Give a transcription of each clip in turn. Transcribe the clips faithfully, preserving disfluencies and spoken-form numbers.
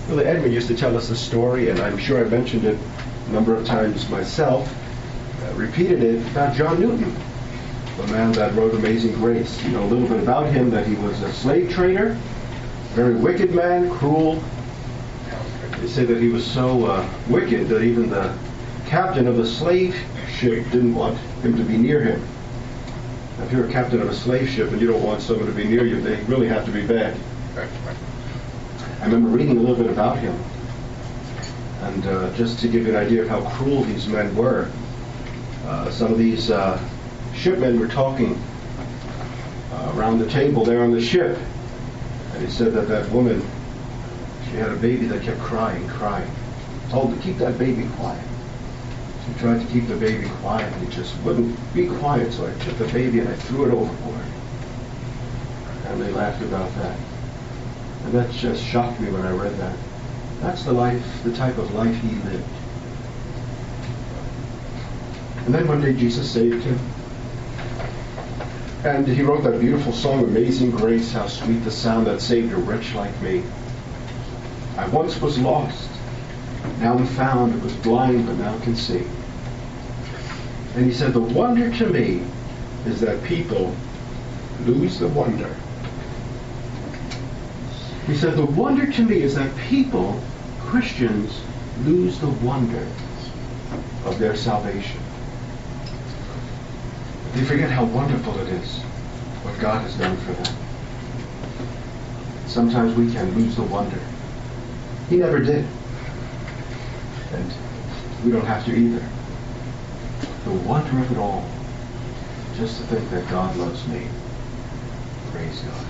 Brother Edmund used to tell us a story, and I'm sure I mentioned it a number of times myself, uh, repeated it, about John Newton, the man that wrote Amazing Grace. You know a little bit about him, that he was a slave trader, very wicked man, cruel. They say that he was so uh, wicked that even the captain of the slave ship didn't want him to be near him. Now, if you're a captain of a slave ship and you don't want someone to be near you, they really have to be bad. I remember reading a little bit about him, and uh, just to give you an idea of how cruel these men were, uh, some of these uh, shipmen were talking uh, around the table there on the ship, and he said that that woman, she had a baby that kept crying, crying. Told to keep that baby quiet. She tried to keep the baby quiet, and he just wouldn't be quiet, so I took the baby and I threw it overboard. And they laughed about that. And that just shocked me when I read that. That's the life, the type of life he lived. And then one day Jesus saved him. And he wrote that beautiful song, Amazing Grace, how sweet the sound that saved a wretch like me. I once was lost, now I'm found, was blind, but now can see. And he said, the wonder to me is that people lose the wonder. He said, the wonder to me is that people, Christians, lose the wonder of their salvation. They forget how wonderful it is, what God has done for them. Sometimes we can lose the wonder. He never did. And we don't have to either. The wonder of it all. Just to think that God loves me. Praise God.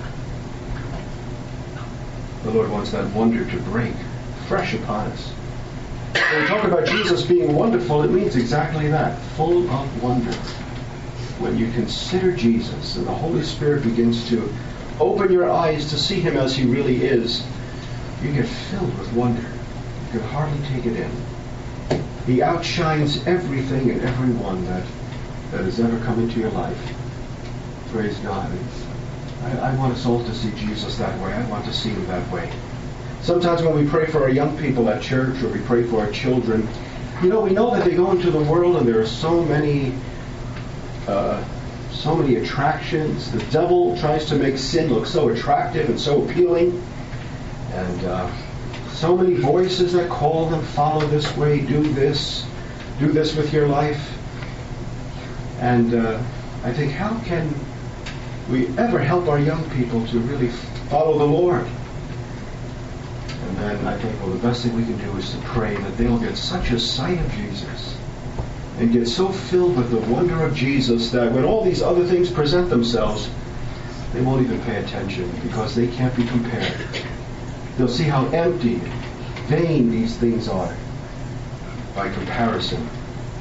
The Lord wants that wonder to break fresh upon us. When we talk about Jesus being wonderful, it means exactly that. Full of wonder. When you consider Jesus and the Holy Spirit begins to open your eyes to see him as he really is, you get filled with wonder. You can hardly take it in. He outshines everything and everyone that, that has ever come into your life. Praise God. I, I want us all to see Jesus that way. I want to see him that way. Sometimes when we pray for our young people at church, or we pray for our children, you know, we know that they go into the world and there are so many uh, so many attractions. The devil tries to make sin look so attractive and so appealing. And uh, so many voices that call them, follow this way, do this, do this with your life. And uh, I think, how can we ever help our young people to really follow the Lord? And then I think, well, the best thing we can do is to pray that they'll get such a sight of Jesus and get so filled with the wonder of Jesus that when all these other things present themselves, they won't even pay attention, because they can't be compared. They'll see how empty, vain these things are by comparison.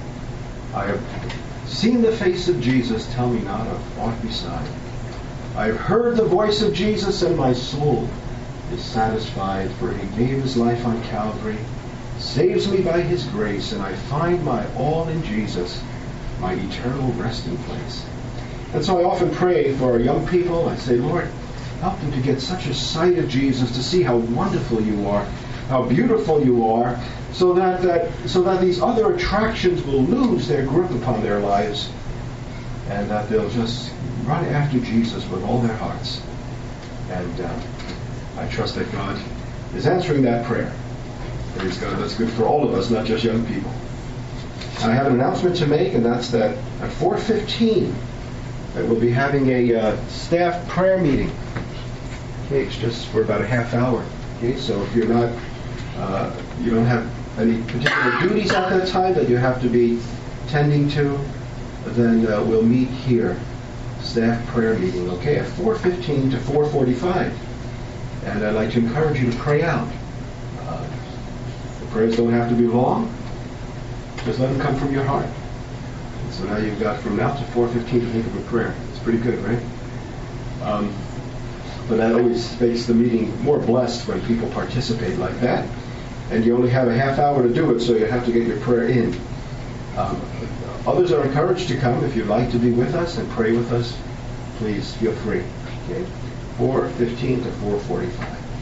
I have seen the face of Jesus, tell me not of aught beside. I have heard the voice of Jesus, and my soul is satisfied, for he gave his life on Calvary, saves me by his grace, and I find my all in Jesus, my eternal resting place. And so I often pray for our young people. I say, Lord, help them to get such a sight of Jesus, to see how wonderful you are, how beautiful you are, so that, that so that these other attractions will lose their grip upon their lives, and that they'll just run after Jesus with all their hearts. And uh, I trust that God is answering that prayer. Praise God. That's good for all of us, not just young people. I have an announcement to make, and that's that at four fifteen, that we'll be having a uh, staff prayer meeting. Okay, it's just for about a half hour. Okay, so if you're not, uh, you don't have any particular duties at that time that you have to be tending to, then uh, we'll meet here, staff prayer meeting. Okay, at four fifteen to four forty-five, and I'd like to encourage you to pray out. Uh, the prayers don't have to be long. Just let them come from your heart. And so now you've got from now to four fifteen to think of a prayer. It's pretty good, right? Um, but that always makes the meeting more blessed when people participate like that. And you only have a half hour to do it, so you have to get your prayer in. Um, others are encouraged to come. If you'd like to be with us and pray with us, please feel free. Okay? four fifteen to four forty-five.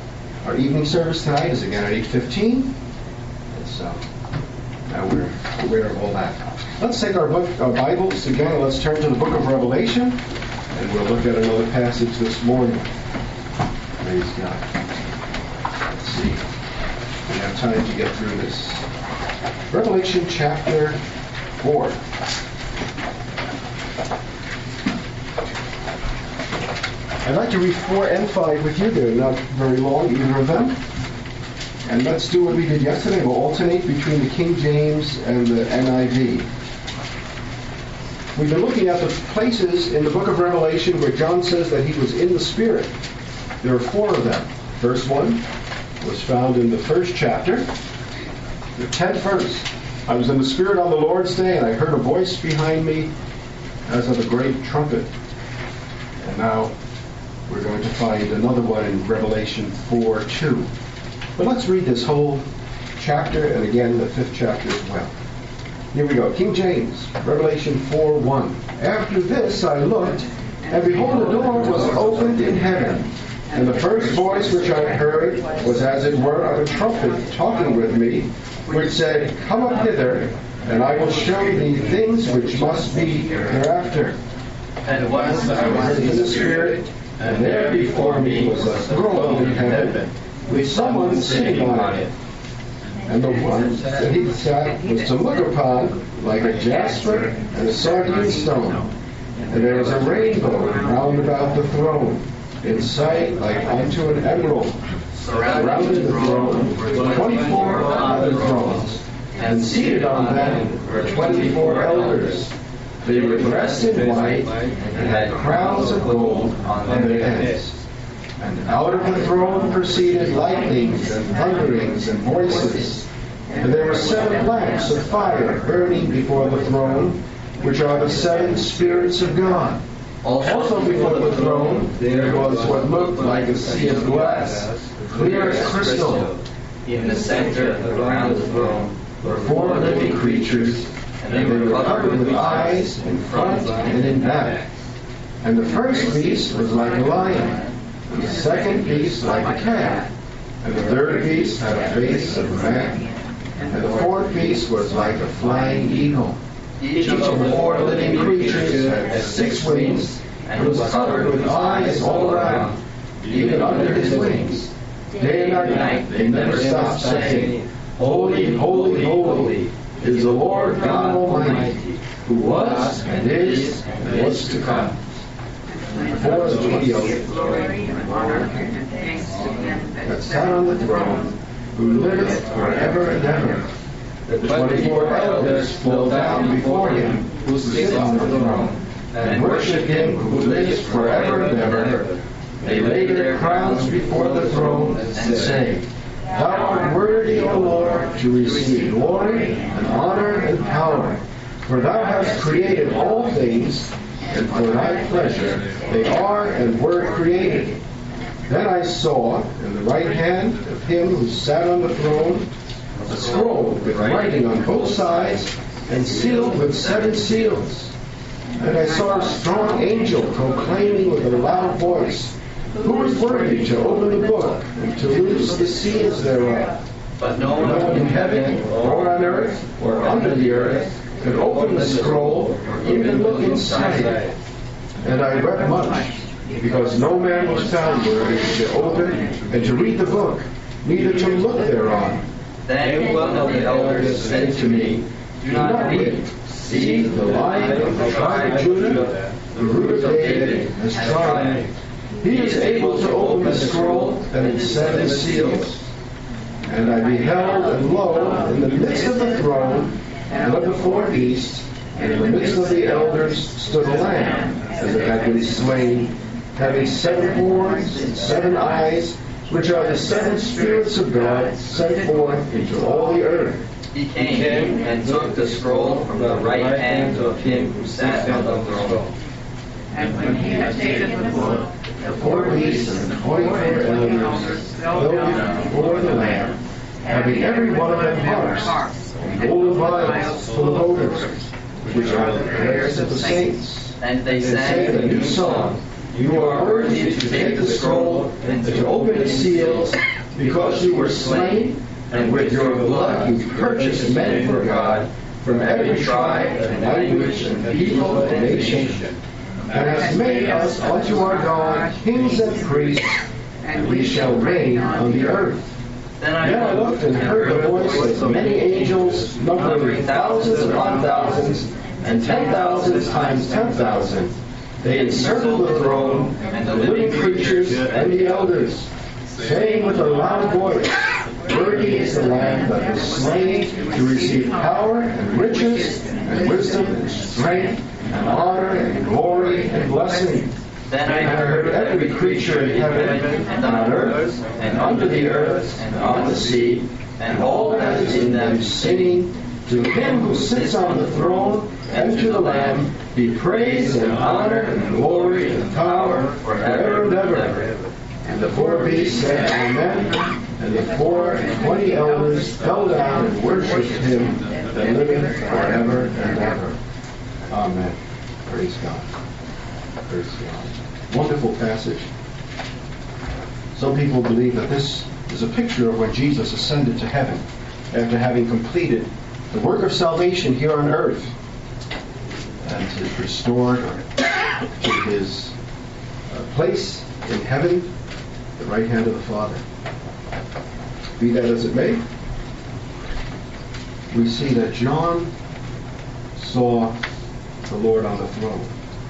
Our evening service tonight is again at eight fifteen. And so now we're aware of all that. Let's take our book, our Bibles again, and let's turn to the book of Revelation, and we'll look at another passage this morning. Praise God. Let's see. We have time to get through this. Revelation chapter four. I'd like to read four and five with you. They're not very long, either of them. And let's do what we did yesterday. We'll alternate between the King James and the N I V. We've been looking at the places in the book of Revelation where John says that he was in the Spirit. There are four of them. First one was found in the first chapter, the tenth verse. I was in the Spirit on the Lord's day, and I heard a voice behind me as of a great trumpet. And now we're going to find another one in Revelation four two. But let's read this whole chapter, and again the fifth chapter as well. Here we go. King James, Revelation four one. After this I looked, and behold, a door was opened in heaven. And the first voice which I heard was as it were of a trumpet talking with me, which said, Come up hither, and I will show thee things which must be hereafter. And once I was in the Spirit, and there before me was a throne in heaven, with someone sitting on it. And the one that he sat was to look upon like a jasper and a sardine stone. And there was a rainbow round about the throne, in sight like unto an emerald. Surrounding the throne were twenty-four other thrones, and seated on them were twenty-four elders. They were dressed in white, and had crowns of gold on their heads. And out of the throne proceeded lightnings and thunderings and voices. And there were seven lamps of fire burning before the throne, which are the seven spirits of God. Also before the throne there was what looked like a sea of glass, clear as crystal. In the center around the throne were four living creatures, and they were covered with eyes in front and in back. And the first beast was like a lion, and the second beast like a calf, and the third beast had a face of a man, and the fourth beast was like a flying eagle. Each of the four living creatures had six wings, and was covered with eyes all around, even under his wings. Day and night they never stopped saying, Holy, holy, holy is the Lord God Almighty, who was, and is, and is to come. Before the twenty glory and honor and thanks to him that sat on the throne, who liveth forever and ever. The twenty-four elders fell down before him who sits on the throne, and worship him who lives forever and ever. They lay their crowns before the throne and say, Thou art worthy, O Lord, to receive glory and honor and power, for thou hast created all things, and for thy pleasure they are and were created. Then I saw in the right hand of him who sat on the throne a scroll with writing on both sides and sealed with seven seals. And I saw a strong angel proclaiming with a loud voice, Who is worthy to open the book and to loose the seals thereof? But no No one in heaven or on earth or under the earth could open the scroll or even look inside it. And I wept much, because no man was found worthy to open and to read the book, neither to look thereon. Then one of the elders said to me, Do not weep. See, the Lion of the tribe of Judah, the root of David, has triumphed. He is able to open the scroll and its seven seals. And I beheld, and lo, in the midst of the throne and of the four beasts, and in the midst of the elders stood a lamb, as it had been slain, having seven horns and seven eyes, which are the seven spirits of God sent forth into all the earth. He came and took the scroll from the right hand of him who sat on the throne. And when he had taken the book, The four beasts and the twenty-four elders fell down before the Lamb, having every one of them harps, and golden vials full of odors, which are the prayers of the saints. And they They sang sang a new song. You are worthy to take the scroll and to open its seals, because you were slain, and with your blood you purchased men for God from every tribe and language and people and nation, and hast made us unto our God kings and priests, and we shall reign on the earth. Then I looked and heard the voice of many angels, numbering thousands upon thousands, and ten thousands times ten thousand. They encircled the throne, and the living creatures, and the elders, saying with a loud voice, Worthy is the Lamb that was slain to receive power and riches and wisdom and strength and honor and glory and blessing. Then I heard every creature in heaven and on earth and under the earth and on the sea and all that is in them singing, To him who sits on the throne and to the Lamb be praise and honor and glory and power forever and ever. And the four beasts said, Amen. And the four and twenty elders fell down and worshipped him that liveth forever and ever. Amen. Praise God. Praise God. Wonderful passage. Some people believe that this is a picture of when Jesus ascended to heaven after having completed the work of salvation here on earth and is restored to his uh, place in heaven, the right hand of the Father. Be that as it may, we see that John saw the Lord on the throne.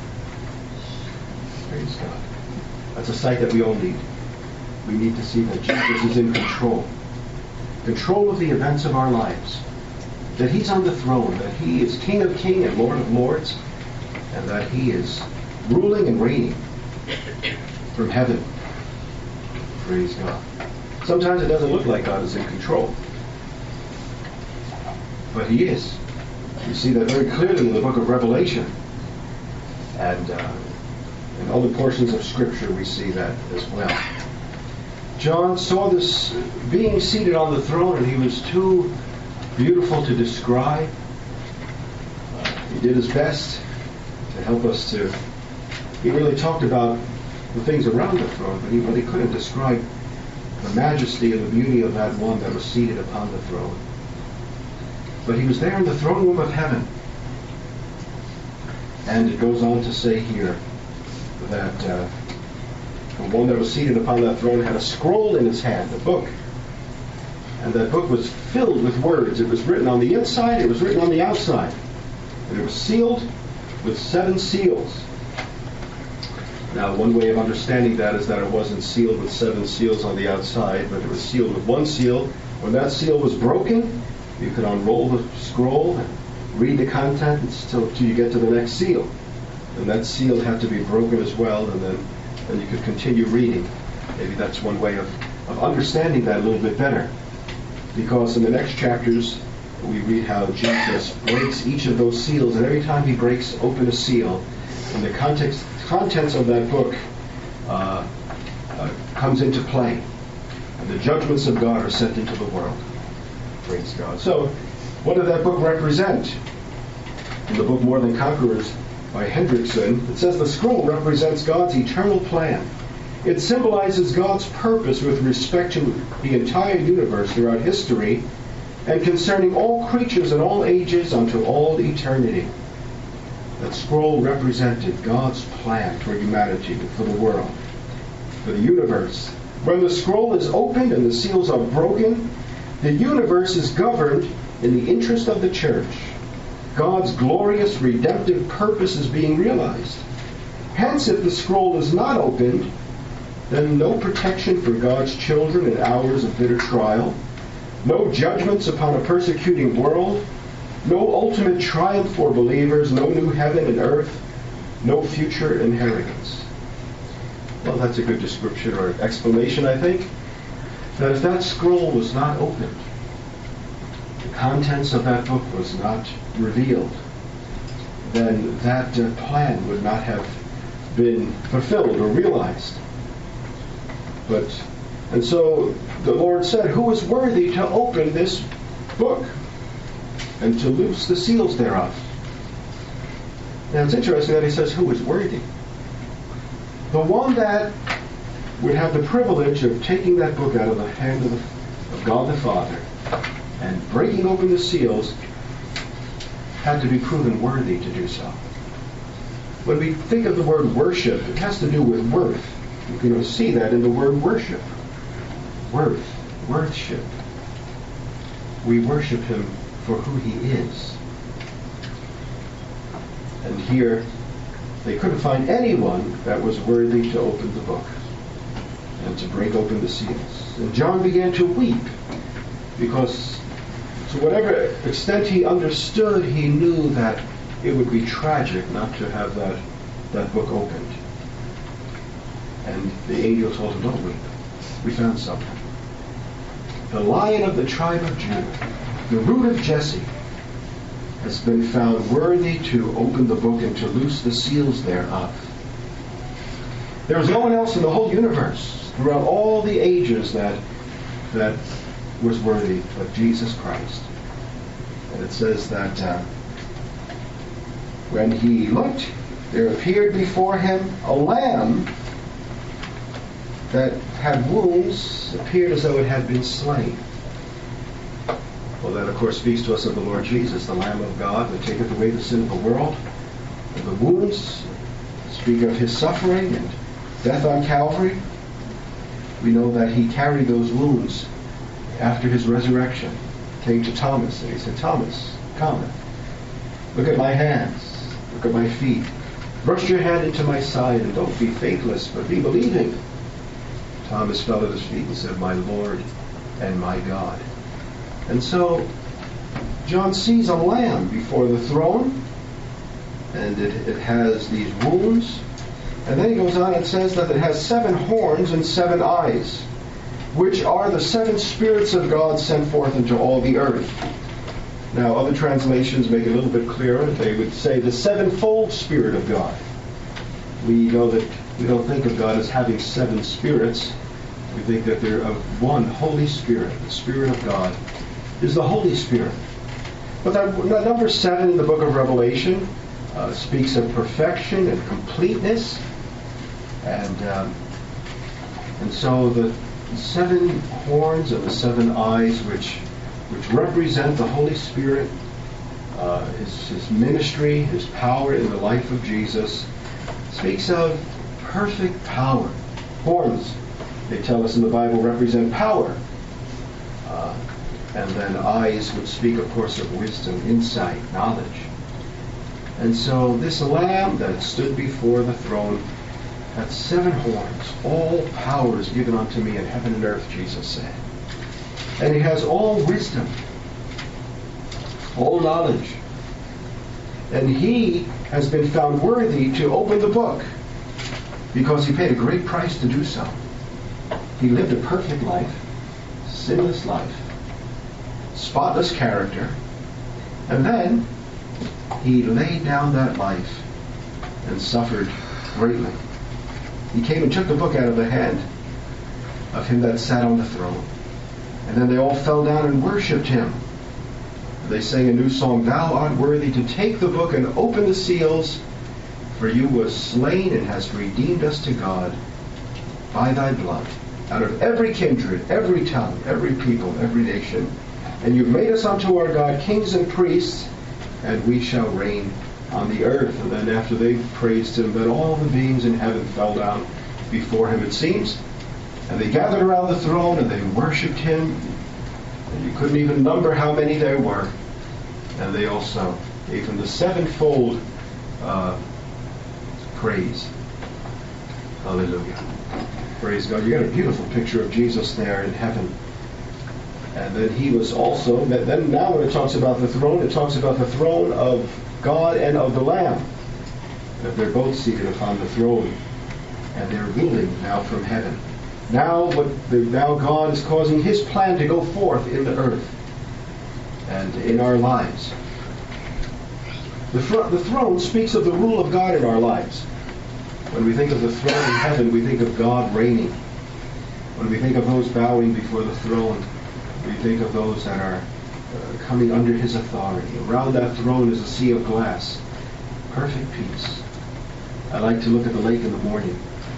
Praise God. That's a sight that we all need. We need to see that Jesus is in control. Control of the events of our lives. That he's on the throne. That he is King of Kings and Lord of Lords. And that he is ruling and reigning from heaven. Praise God. Sometimes it doesn't look like God is in control. But he is. You see that very clearly in the book of Revelation. And uh, in other portions of Scripture we see that as well. John saw this being seated on the throne, and he was too beautiful to describe. Uh, he did his best to help us to... He really talked about the things around the throne, but he really couldn't describe the majesty and the beauty of that one that was seated upon the throne. But he was there in the throne room of heaven. And it goes on to say here that uh, the one that was seated upon that throne had a scroll in his hand, a book. And that book was filled with words. It was written on the inside, it was written on the outside. And it was sealed with seven seals. Now, one way of understanding that is that it wasn't sealed with seven seals on the outside, but it was sealed with one seal. When that seal was broken, you could unroll the scroll and read the contents until you get to the next seal. And that seal had to be broken as well, and then, then you could continue reading. Maybe that's one way of, of understanding that a little bit better. Because in the next chapters, we read how Jesus breaks each of those seals, and every time he breaks open a seal, and the context, contents of that book uh, uh, comes into play, and the judgments of God are sent into the world. Praise God. So, what did that book represent? In the book More Than Conquerors by Hendrickson, it says the scroll represents God's eternal plan. It symbolizes God's purpose with respect to the entire universe throughout history and concerning all creatures in all ages unto all eternity. That scroll represented God's plan for humanity, for the world, for the universe. When the scroll is opened and the seals are broken, the universe is governed in the interest of the church. God's glorious redemptive purpose is being realized. Hence, if the scroll is not opened, then no protection for God's children in hours of bitter trial, no judgments upon a persecuting world, no ultimate triumph for believers, no new heaven and earth, no future inheritance. Well, that's a good description or explanation, I think. That if that scroll was not opened, the contents of that book was not revealed, then that uh, plan would not have been fulfilled or realized. But, and so the Lord said, who is worthy to open this book and to loose the seals thereof? Now it's interesting that he says, who is worthy? The one that would have the privilege of taking that book out of the hand of, the, of God the Father and breaking open the seals had to be proven worthy to do so. When we think of the word worship, it has to do with worth. You can see that in the word worship. Worth, worthship. We worship him for who he is. And here, they couldn't find anyone that was worthy to open the book and to break open the seals. And John began to weep because to whatever extent he understood, he knew that it would be tragic not to have that, that book opened. And the angel told him, don't weep. We found something. The Lion of the tribe of Judah, the root of Jesse, has been found worthy to open the book and to loose the seals thereof. There was no one else in the whole universe, throughout all the ages, that that was worthy but Jesus Christ. And it says that uh, when he looked, there appeared before him a lamb that had wounds, appeared as though it had been slain. Well, that, of course, speaks to us of the Lord Jesus, the Lamb of God that taketh away the sin of the world. And the wounds speak of his suffering and death on Calvary. We know that he carried those wounds after his resurrection. Came to Thomas, and he said, Thomas, come. Look at my hands. Look at my feet. Thrust your hand into my side, and don't be faithless, but be believing. Thomas fell at his feet and said, my Lord and my God. And so John sees a lamb before the throne, and it, it has these wounds. And then he goes on and says that it has seven horns and seven eyes, which are the seven spirits of God sent forth into all the earth. Now, other translations make it a little bit clearer. They would say the sevenfold Spirit of God. We know that we don't think of God as having seven spirits. We think that they're of one Holy Spirit. The Spirit of God is the Holy Spirit. But that number seven in the book of Revelation uh, speaks of perfection and completeness. And um, and so the seven horns and the seven eyes, which which represent the Holy Spirit, uh, his, his ministry, his power in the life of Jesus, speaks of perfect power. Horns, they tell us in the Bible, represent power. Uh, and then eyes would speak, of course, of wisdom, insight, knowledge. And so this Lamb that stood before the throne had seven horns. All power is given unto me in heaven and earth, Jesus said. And he has all wisdom, all knowledge. And he has been found worthy to open the book because he paid a great price to do so. He lived a perfect life, sinless life, spotless character, and then he laid down that life and suffered greatly. He came and took the book out of the hand of him that sat on the throne. And then they all fell down and worshipped him. They sang a new song, Thou art worthy to take the book and open the seals, for you was slain and hast redeemed us to God by thy blood, out of every kindred, every tongue, every people, every nation. And you've made us unto our God kings and priests, and we shall reign on the earth. And then after they praised him, then all the beings in heaven fell down before him, it seems. And they gathered around the throne and they worshipped him. And you couldn't even number how many there were. And they also gave him the sevenfold uh, praise. Hallelujah. Praise God. You got a beautiful picture of Jesus there in heaven. And then he was also, then now when it talks about the throne, it talks about the throne of God and of the Lamb. That they're both seated upon the throne. And they're ruling now from heaven. Now, what the, now God is causing his plan to go forth in the earth and in our lives. The, fr- the throne speaks of the rule of God in our lives. When we think of the throne in heaven, we think of God reigning. When we think of those bowing before the throne, we think of those that are uh, coming under his authority. Around that throne is a sea of glass. Perfect peace. I like to look at the lake in the morning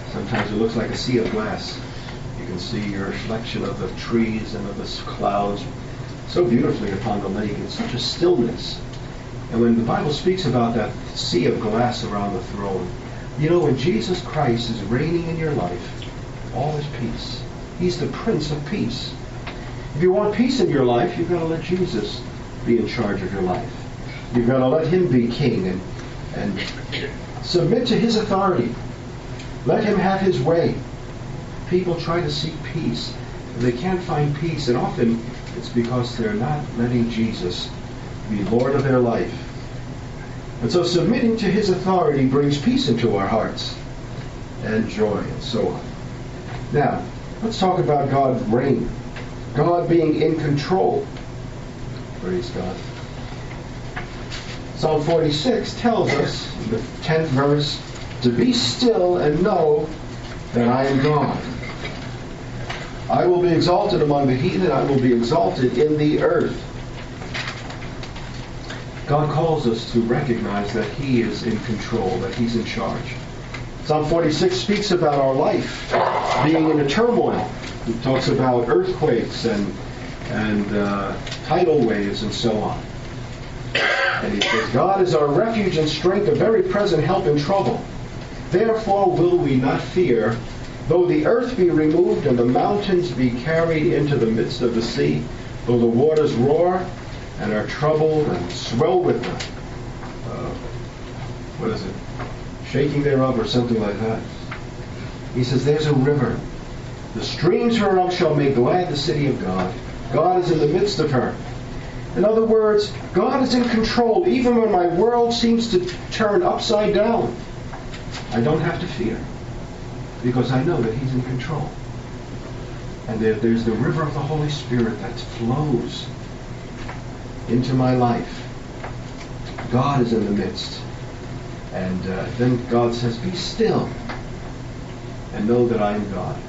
Sometimes it looks like a sea of glass. You can see your reflection of the trees and of the clouds so beautifully upon the lake. It's such a stillness. And when the Bible speaks about that sea of glass around the throne, you know, when Jesus Christ is reigning in your life, all is peace. He's the Prince of Peace. If you want peace in your life, you've got to let Jesus be in charge of your life. You've got to let him be king and, and submit to his authority. Let him have his way. People try to seek peace, and they can't find peace, and often it's because they're not letting Jesus be Lord of their life. And so submitting to his authority brings peace into our hearts, and joy, and so on. Now, let's talk about God's reign. God being in control. Praise God. Psalm forty-six tells us, in the tenth verse, to be still and know that I am God. I will be exalted among the heathen. I will be exalted in the earth. God calls us to recognize that he is in control, that he's in charge. Psalm forty-six speaks about our life being in a turmoil. It talks about earthquakes and, and uh, tidal waves and so on. And he says, God is our refuge and strength, a very present help in trouble. Therefore will we not fear, though the earth be removed and the mountains be carried into the midst of the sea, though the waters roar and are troubled and swell with them. Uh, what is it? Shaking thereof or something like that. He says, there's a river. The streams whereof shall make glad the city of God. God is in the midst of her. In other words, God is in control even when my world seems to turn upside down. I don't have to fear because I know that he's in control. And there, there's the river of the Holy Spirit that flows into my life. God is in the midst. And uh, then God says, be still and know that I am God.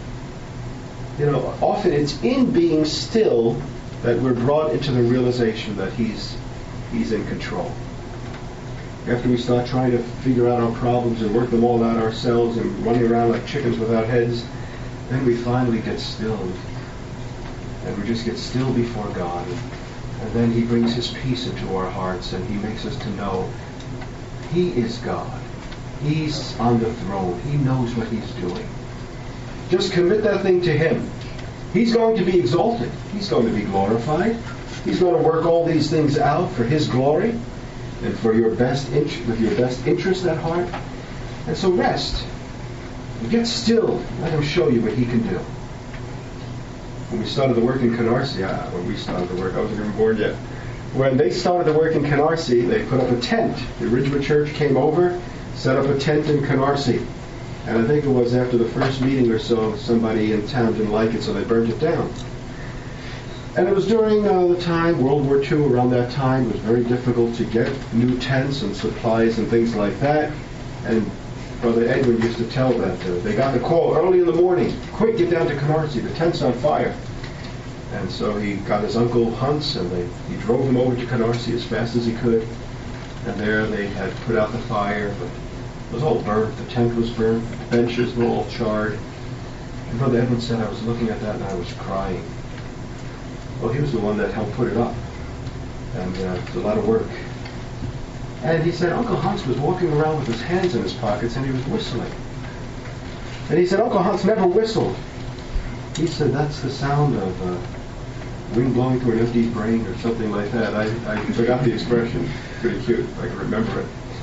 You know, often it's in being still that we're brought into the realization that he's he's in control. After we start trying to figure out our problems and work them all out ourselves and running around like chickens without heads, then we finally get still. And we just get still before God. And, and then he brings his peace into our hearts and he makes us to know he is God. He's on the throne. He knows what he's doing. Just commit that thing to him. He's going to be exalted. He's going to be glorified. He's going to work all these things out for his glory and for your best int- with your best interest at heart. And so rest. And get still. Let him show you what he can do. When we started the work in Canarsie, uh, when we started the work, I wasn't even born yet. When they started the work in Canarsie, they put up a tent. The Ridgewood Church came over, set up a tent in Canarsie. And I think it was after the first meeting or so, somebody in town didn't like it, so they burnt it down. And it was during uh, the time, World War Two, around that time, it was very difficult to get new tents and supplies and things like that. And Brother Edwin used to tell that uh, they got the call early in the morning, quick, get down to Canarsie, the tent's on fire. And so he got his Uncle Hunts, and they, he drove him over to Canarsie as fast as he could. And there they had put out the fire, but it was all burnt. The tent was burnt. The benches were all charred. And Brother Edwin said, I was looking at that and I was crying. Well, he was the one that helped put it up. And uh, it was a lot of work. And he said Uncle Hans was walking around with his hands in his pockets and he was whistling. And he said Uncle Hans never whistled. He said that's the sound of uh, wind blowing through an empty brain or something like that. I, I forgot the expression. Pretty cute. I can remember it.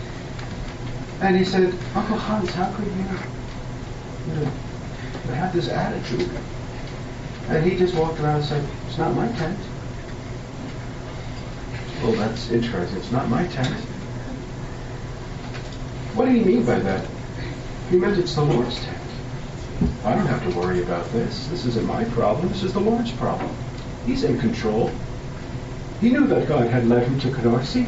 And he said, Uncle Hans, how could you, you know, have this attitude? And he just walked around and said, it's not my tent. Well, that's interesting. It's not my tent. What did he mean by that? He meant it's the Lord's tent. I don't have to worry about this. This isn't my problem. This is the Lord's problem. He's in control. He knew that God had led him to Canarsie.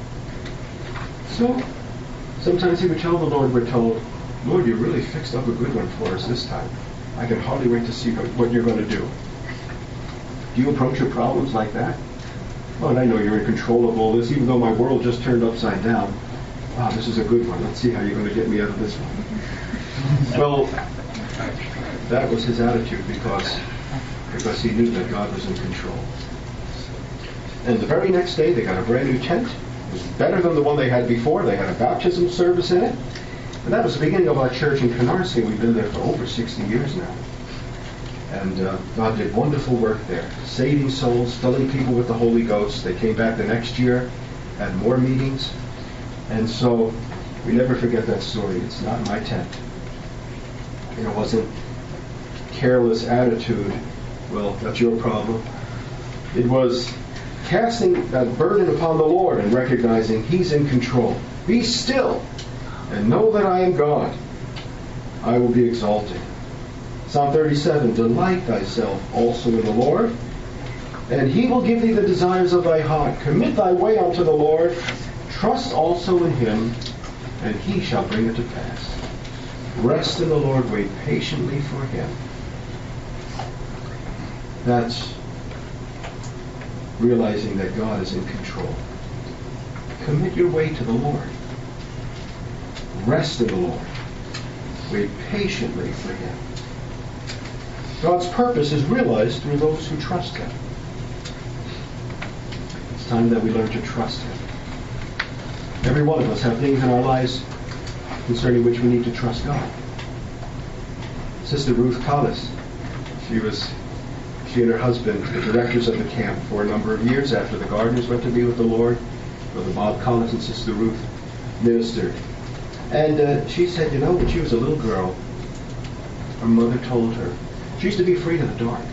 So sometimes he would tell the Lord, we're told, Lord, you really fixed up a good one for us this time. I can hardly wait to see what you're going to do. Do you approach your problems like that? Oh, and I know you're in control of all this, even though my world just turned upside down. Wow, this is a good one. Let's see how you're going to get me out of this one. Well, that was his attitude because, because he knew that God was in control. And the very next day, they got a brand new tent. It was better than the one they had before. They had a baptism service in it. And that was the beginning of our church in Canarsie. We've been there for over sixty years now. And uh, God did wonderful work there, saving souls, filling people with the Holy Ghost. They came back the next year, had more meetings. And so we never forget that story. It's not my tent. It wasn't careless attitude. Well, that's your problem. It was casting that burden upon the Lord and recognizing He's in control. Be still and know that I am God. I will be exalted. Psalm thirty-seven, delight thyself also in the Lord, and He will give thee the desires of thy heart. Commit thy way unto the Lord. Trust also in Him, and He shall bring it to pass. Rest in the Lord. Wait patiently for Him. That's realizing that God is in control. Commit your way to the Lord. Rest in the Lord. Wait patiently for Him. God's purpose is realized through those who trust Him. It's time that we learn to trust Him. Every one of us have things in our lives concerning which we need to trust God. Sister Ruth Collis, she was, she and her husband, the directors of the camp for a number of years after the Gardners went to be with the Lord. Brother Bob Collis and Sister Ruth ministered. And uh, she said, you know, when she was a little girl, her mother told her, she used to be afraid of the dark.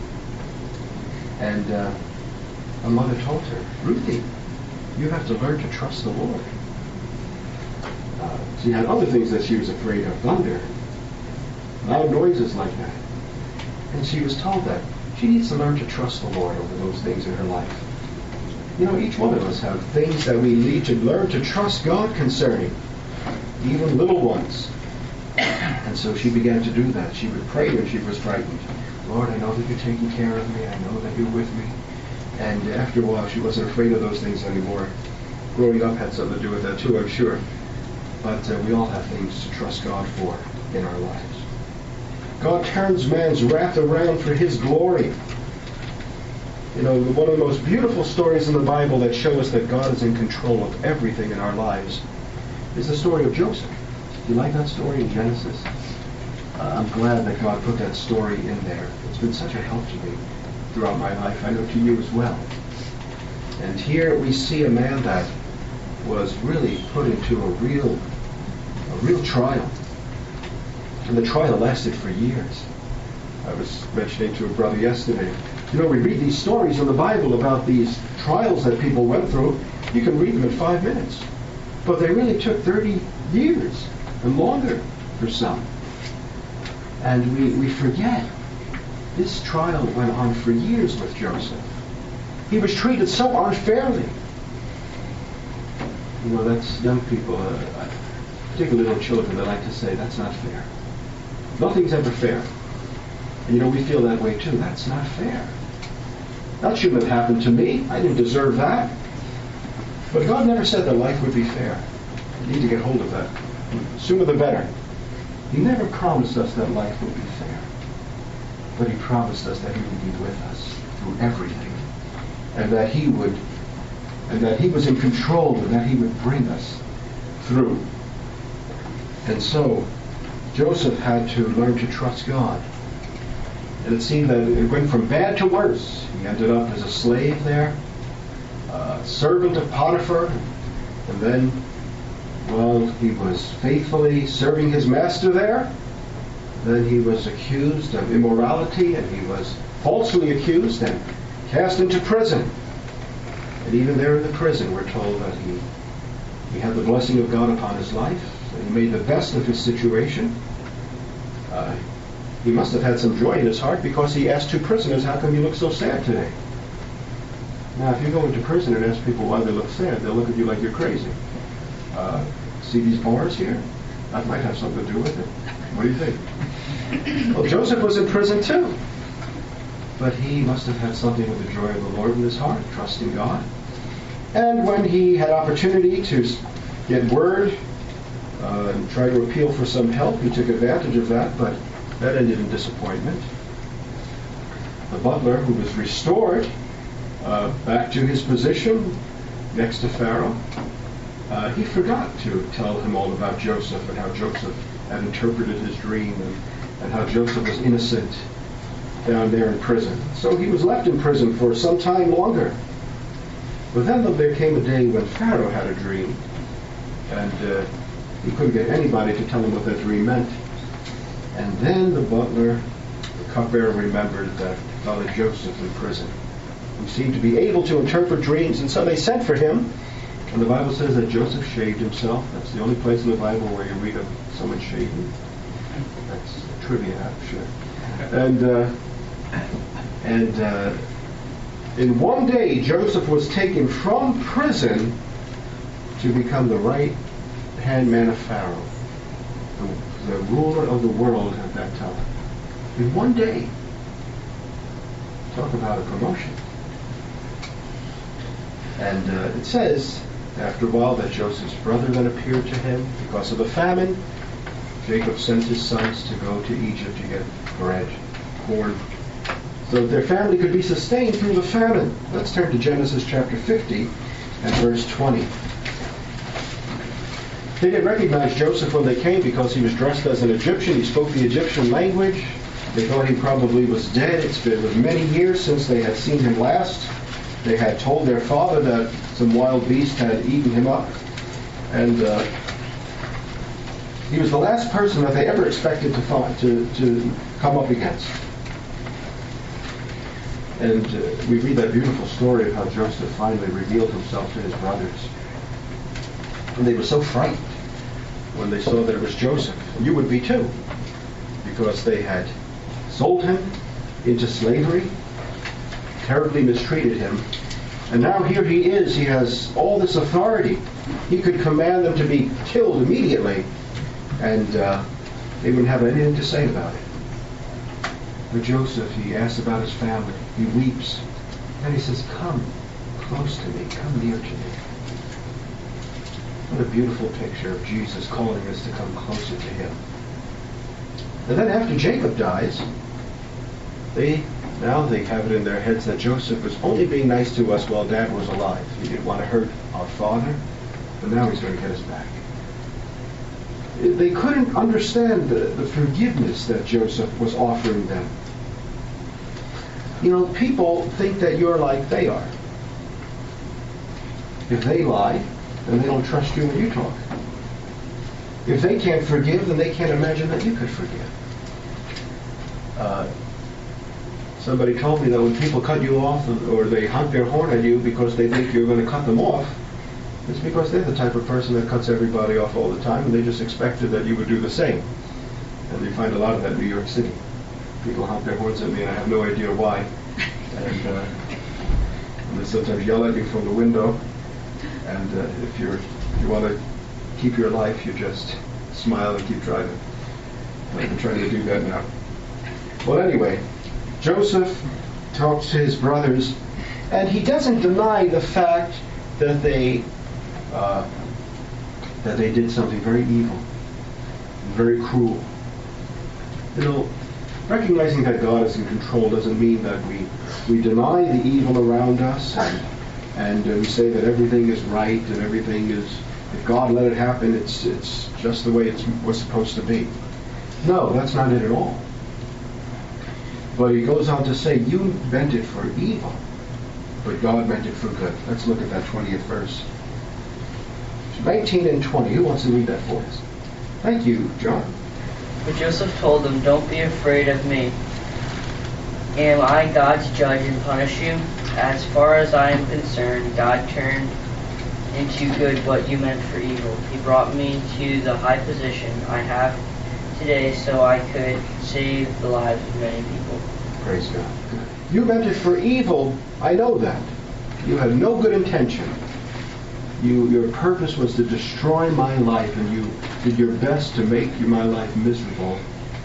And uh, her mother told her, Ruthie, you have to learn to trust the Lord. Uh, she had other things that she was afraid of, thunder, loud noises like that. And she was told that she needs to learn to trust the Lord over those things in her life. You know, each one of us have things that we need to learn to trust God concerning, even little ones. And so she began to do that. She would pray when she was frightened. Lord, I know that you're taking care of me. I know that you're with me. And after a while, she wasn't afraid of those things anymore. Growing up had something to do with that too, I'm sure. But uh, we all have things to trust God for in our lives. God turns man's wrath around for His glory. You know, one of the most beautiful stories in the Bible that show us that God is in control of everything in our lives is the story of Joseph. Do you like that story in Genesis? Uh, I'm glad that God put that story in there. It's been such a help to me throughout my life. I know to you as well. And here we see a man that was really put into a real, a real trial. And the trial lasted for years. I was mentioning to a brother yesterday, you know, we read these stories in the Bible about these trials that people went through. You can read them in five minutes. But they really took thirty years and longer for some. And we, we forget this trial went on for years with Joseph. He was treated so unfairly. You know, that's young people, uh, particularly little children, that like to say, that's not fair. Nothing's ever fair. And you know, we feel that way too. That's not fair. That shouldn't have happened to me. I didn't deserve that. But God never said that life would be fair. We need to get hold of that. Sooner the better. He never promised us that life would be fair. But He promised us that He would be with us through everything. And that He would, and that He was in control, and that He would bring us through. And so, Joseph had to learn to trust God. And it seemed that it went from bad to worse. He ended up as a slave there, a servant of Potiphar, and then, well, he was faithfully serving his master there. Then he was accused of immorality, and he was falsely accused and cast into prison. And even there in the prison, we're told that he, he had the blessing of God upon his life, and he made the best of his situation. Uh, he must have had some joy in his heart, because he asked two prisoners, how come you look so sad today? Now, if you go into prison and ask people why they look sad, they'll look at you like you're crazy. Uh, see these bars here? That might have something to do with it. What do you think? Well, Joseph was in prison too. But he must have had something with the joy of the Lord in his heart, trusting God. And when he had opportunity to get word uh, and tried to appeal for some help. He took advantage of that, but that ended in disappointment. The butler, who was restored uh, back to his position next to Pharaoh, uh, he forgot to tell him all about Joseph and how Joseph had interpreted his dream and, and how Joseph was innocent down there in prison. So he was left in prison for some time longer. But then there came a day when Pharaoh had a dream, and uh, he couldn't get anybody to tell him what that dream meant. And then the butler, the cupbearer, remembered that fellow Joseph in prison, who seemed to be able to interpret dreams, and so they sent for him. And the Bible says that Joseph shaved himself. That's the only place in the Bible where you read of someone shaving. That's trivia, I'm sure. And uh, and uh, in one day, Joseph was taken from prison to become the right-hand man of Pharaoh, the, the ruler of the world at that time. In one day. Talk about a promotion. And uh, it says, after a while, that Joseph's brother then appeared to him. Because of the famine, Jacob sent his sons to go to Egypt to get bread, corn, so that their family could be sustained through the famine. Let's turn to Genesis chapter fifty and verse twenty. They didn't recognize Joseph when they came because he was dressed as an Egyptian. He spoke the Egyptian language. They thought he probably was dead. It's been, it was many years since they had seen him last. They had told their father that some wild beast had eaten him up. And uh, he was the last person that they ever expected to find, to, to come up against. And uh, we read that beautiful story of how Joseph finally revealed himself to his brothers. And they were so frightened when they saw that it was Joseph. And you would be too, because they had sold him into slavery, terribly mistreated him, and now here he is. He has all this authority. He could command them to be killed immediately, and uh, they wouldn't have anything to say about it. But Joseph, he asks about his family. He weeps, and he says, "Come close to me. Come near to me." What a beautiful picture of Jesus calling us to come closer to him. And then after Jacob dies, they now they have it in their heads that Joseph was only being nice to us while Dad was alive. He didn't want to hurt our father, but now he's going to get us back. They couldn't understand the, the forgiveness that Joseph was offering them. You know, people think that you're like they are. If they lie, then they don't trust you when you talk. If they can't forgive, then they can't imagine that you could forgive. Uh, somebody told me that when people cut you off or they honk their horn at you because they think you're going to cut them off, it's because they're the type of person that cuts everybody off all the time, and they just expected that you would do the same. And you find a lot of that in New York City. People honk their horns at me, and I have no idea why. And, uh, and they sometimes yell at you from the window. And uh, if you're if you want to keep your life, you just smile and keep driving. I've been trying to do that now. Well, anyway, Joseph talks to his brothers, and he doesn't deny the fact that they uh, that they did something very evil, very cruel. You know, recognizing that God is in control doesn't mean that we we deny the evil around us and, and uh, we say that everything is right and everything is, if God let it happen, it's it's just the way it was supposed to be. No, that's not it at all. But he goes on to say, you meant it for evil, but God meant it for good. Let's look at that twentieth verse. nineteen and twenty. Who wants to read that for us? Thank you, John. But Joseph told them, "Don't be afraid of me. Am I God's judge and punish you? As far as I am concerned, God turned into good what you meant for evil. He brought me to the high position I have today so I could save the lives of many people." Praise God. You meant it for evil. I know that. You had no good intention. You, your purpose was to destroy my life, and you did your best to make my life miserable.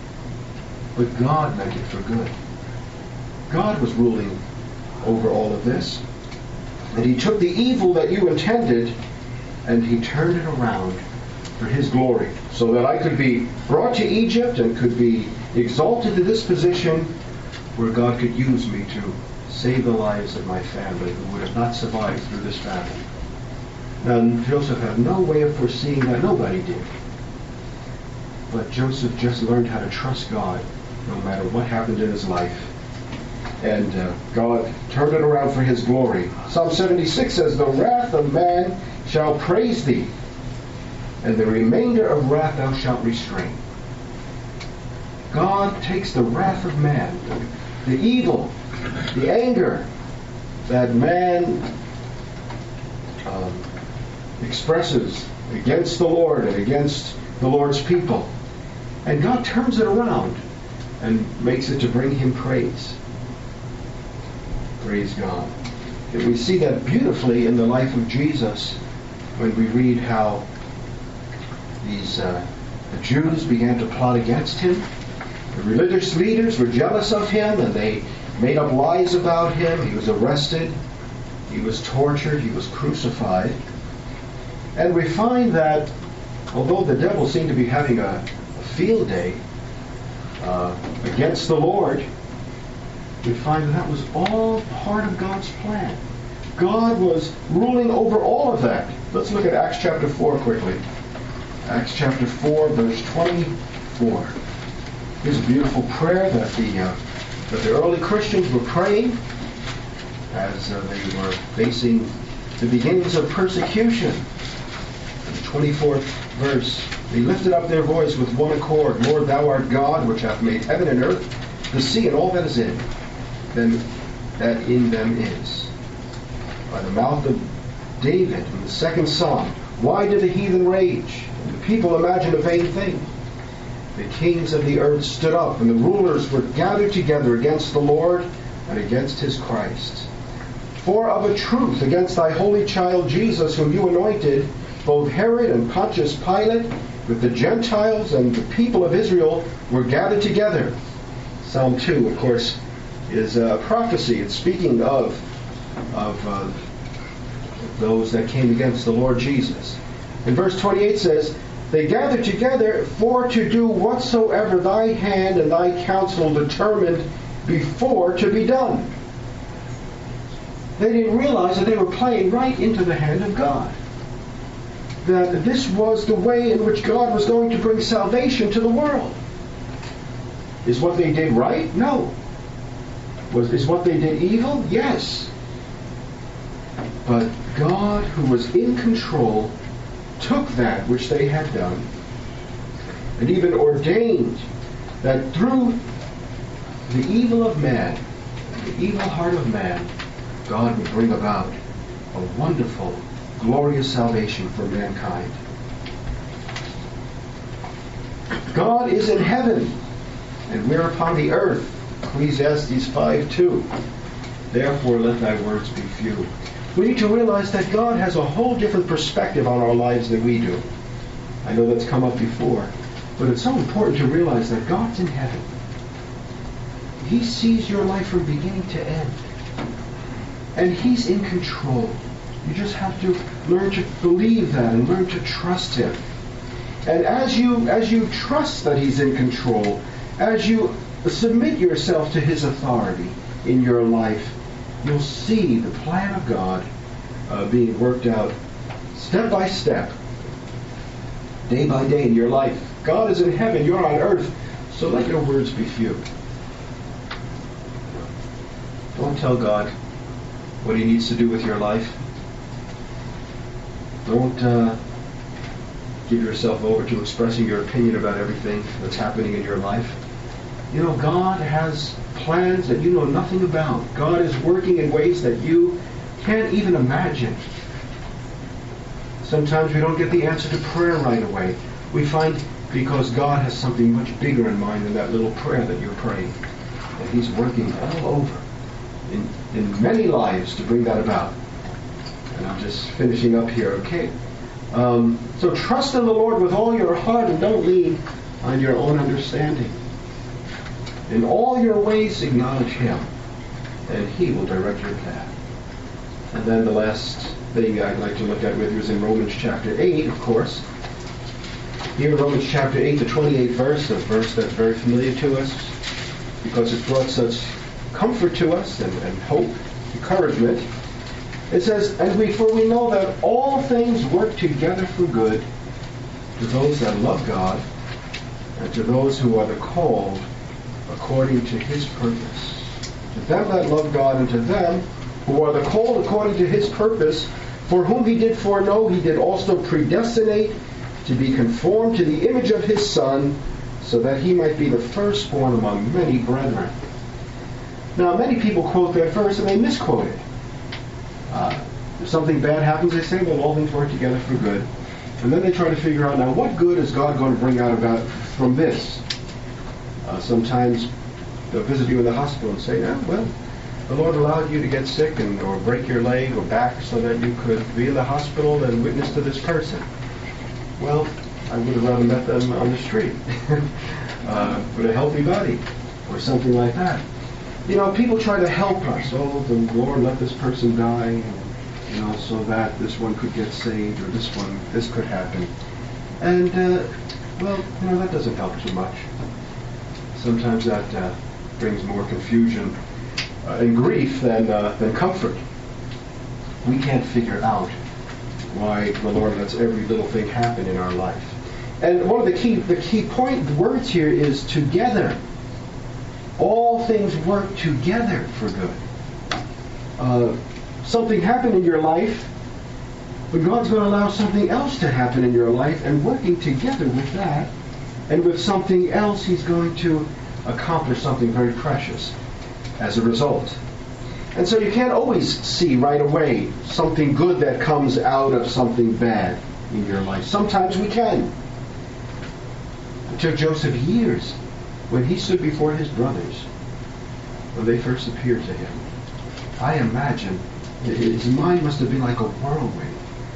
But God meant it for good. God was ruling over all of this. And he took the evil that you intended, and he turned it around for his glory, so that I could be brought to Egypt and could be exalted to this position where God could use me to save the lives of my family who would have not survived through this battle. Now, Joseph had no way of foreseeing that. Nobody did. But Joseph just learned how to trust God no matter what happened in his life. And uh, God turned it around for his glory. Psalm seventy-six says, "The wrath of man shall praise thee, and the remainder of wrath thou shalt restrain." God takes the wrath of man, the, the evil, the anger that man um, expresses against the Lord and against the Lord's people. And God turns it around and makes it to bring him praise. Praise God. And we see that beautifully in the life of Jesus when we read how these uh, the Jews began to plot against him. The religious leaders were jealous of him, and they made up lies about him. He was arrested. He was tortured. He was crucified. And we find that although the devil seemed to be having a, a field day uh, against the Lord, we find that that was all part of God's plan. God was ruling over all of that. Let's look at Acts chapter four quickly. Acts chapter four, verse twenty-four. Here's a beautiful prayer that the uh, that the early Christians were praying as uh, they were facing the beginnings of persecution. In the twenty-fourth verse, they lifted up their voice with one accord, "Lord, thou art God, which hath made heaven and earth, the sea, and all that is in them, that in them is." By the mouth of David in the second psalm, "Why did the heathen rage, and the people imagine a vain thing? The kings of the earth stood up, and the rulers were gathered together against the Lord and against his Christ. For of a truth, against thy holy child Jesus, whom you anointed, both Herod and Pontius Pilate, with the Gentiles and the people of Israel, were gathered together." Psalm two, of course, is a prophecy. It's speaking of, of uh, those that came against the Lord Jesus. And verse twenty-eight says, "They gathered together for to do whatsoever thy hand and thy counsel determined before to be done." They didn't realize that they were playing right into the hand of God. That this was the way in which God was going to bring salvation to the world. Is what they did right? No. Was, is what they did evil? Yes. But God, who was in control, took that which they had done and even ordained that through the evil of man, the evil heart of man, God would bring about a wonderful, glorious salvation for mankind. God is in heaven, and we're upon the earth. Ecclesiastes five two. "Therefore let thy words be few." We need to realize that God has a whole different perspective on our lives than we do. I know that's come up before, but it's so important to realize that God's in heaven. He sees your life from beginning to end. And He's in control. You just have to learn to believe that and learn to trust Him. And as you as you trust that He's in control, as you submit yourself to His authority in your life, you'll see the plan of God uh, being worked out step by step, day by day in your life. God is in heaven, you're on earth, so let your words be few. Don't tell God what He needs to do with your life. Don't uh, give yourself over to expressing your opinion about everything that's happening in your life. You know, God has plans that you know nothing about. God is working in ways that you can't even imagine. Sometimes we don't get the answer to prayer right away. We find because God has something much bigger in mind than that little prayer that you're praying. And He's working all over in, in many lives to bring that about. And I'm just finishing up here, okay? Um, so trust in the Lord with all your heart and don't lean on your own understanding. In all your ways acknowledge Him, and He will direct your path. And then the last thing I'd like to look at with you is in Romans chapter eight, of course. Here in Romans chapter eight, the twenty-eighth verse, a verse that's very familiar to us because it brought such comfort to us and, and hope, encouragement. It says, "And we, for we know that all things work together for good to those that love God and to those who are the called according to his purpose." To them that love God and to them who are the called according to his purpose, for whom he did foreknow, he did also predestinate to be conformed to the image of his Son, so that he might be the firstborn among many brethren. Now, many people quote that verse and they misquote it. Uh, if something bad happens, they say, well, all things work together for good. And then they try to figure out, now, what good is God going to bring out about from this? Uh, sometimes they'll visit you in the hospital and say, yeah, well, the Lord allowed you to get sick and or break your leg or back so that you could be in the hospital and witness to this person. Well, I would have rather met them on the street uh, with a healthy body or something like that. You know, people try to help us. Oh, the Lord let this person die, you know, so that this one could get saved or this one, this could happen. And, uh, well, you know, that doesn't help too much. Sometimes that uh, brings more confusion uh, and grief than, uh, than comfort. We can't figure out why the Lord lets every little thing happen in our life. And one of the key the key point the words here is together. All things work together for good. Uh, something happened in your life, but God's going to allow something else to happen in your life, and working together with that, and with something else, he's going to accomplish something very precious as a result. And so you can't always see right away something good that comes out of something bad in your life. Sometimes we can. It took Joseph years when he stood before his brothers, when they first appeared to him. I imagine his mind must have been like a whirlwind.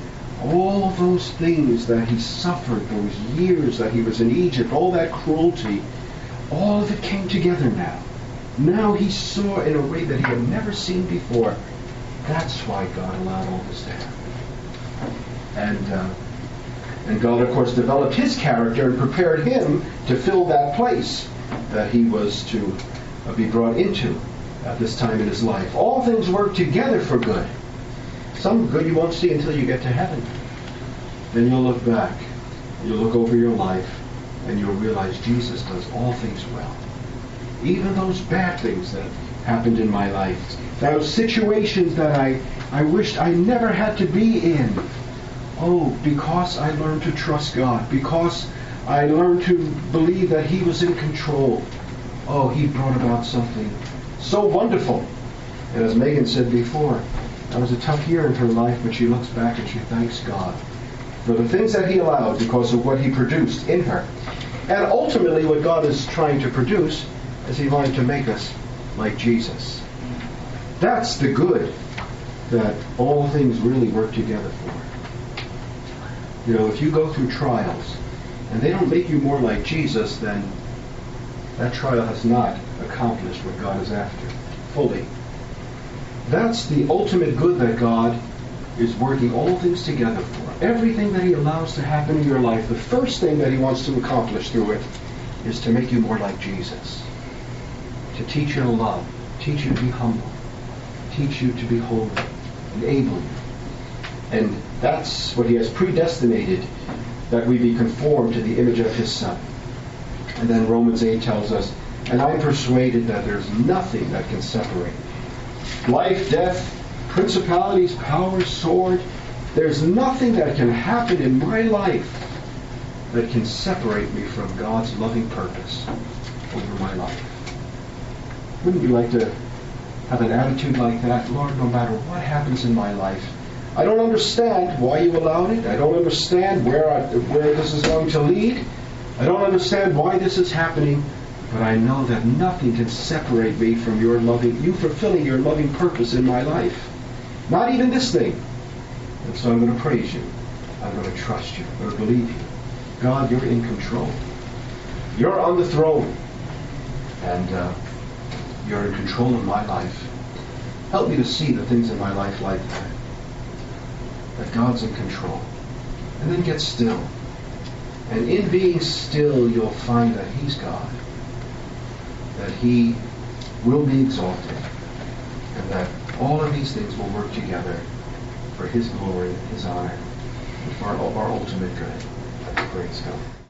All those things that he suffered, those years that he was in Egypt, all that cruelty, all of it came together now. Now he saw in a way that he had never seen before. That's why God allowed all this to happen. And uh, and God, of course, developed his character and prepared him to fill that place that he was to uh, be brought into at this time in his life. All things work together for good. Some good you won't see until you get to heaven. Then you'll look back, you'll look over your life, and you'll realize Jesus does all things well. Even those bad things that happened in my life, those situations that I, I wished I never had to be in. Oh, because I learned to trust God, because I learned to believe that he was in control. Oh, he brought about something so wonderful. And as Megan said before, that was a tough year in her life, but she looks back and she thanks God for the things that he allowed because of what he produced in her. And ultimately what God is trying to produce is he wanted to make us like Jesus. That's the good that all things really work together for. You know, if you go through trials and they don't make you more like Jesus, then that trial has not accomplished what God is after fully. That's the ultimate good that God is working all things together for. Everything that he allows to happen in your life, the first thing that he wants to accomplish through it is to make you more like Jesus. To teach you to love, teach you to be humble, teach you to be holy, enable you. And that's what he has predestinated, that we be conformed to the image of his Son. And then Romans eight tells us, and I'm persuaded that there's nothing that can separate. Life, death, principalities, powers, sword, there's nothing that can happen in my life that can separate me from God's loving purpose over my life. Wouldn't you like to have an attitude like that? Lord, no matter what happens in my life, I don't understand why you allowed it. I don't understand where I, where this is going to lead. I don't understand why this is happening. But I know that nothing can separate me from your loving, you fulfilling your loving purpose in my life. Not even this thing. And so I'm going to praise you. I'm going to trust you. I'm going to believe you. God, you're in control. You're on the throne. And uh, you're in control of my life. Help me to see the things in my life like that. That God's in control. And then get still. And in being still, you'll find that He's God, that He will be exalted, and that all of these things will work together for His glory and His honor, and for our, our ultimate good. Praise God.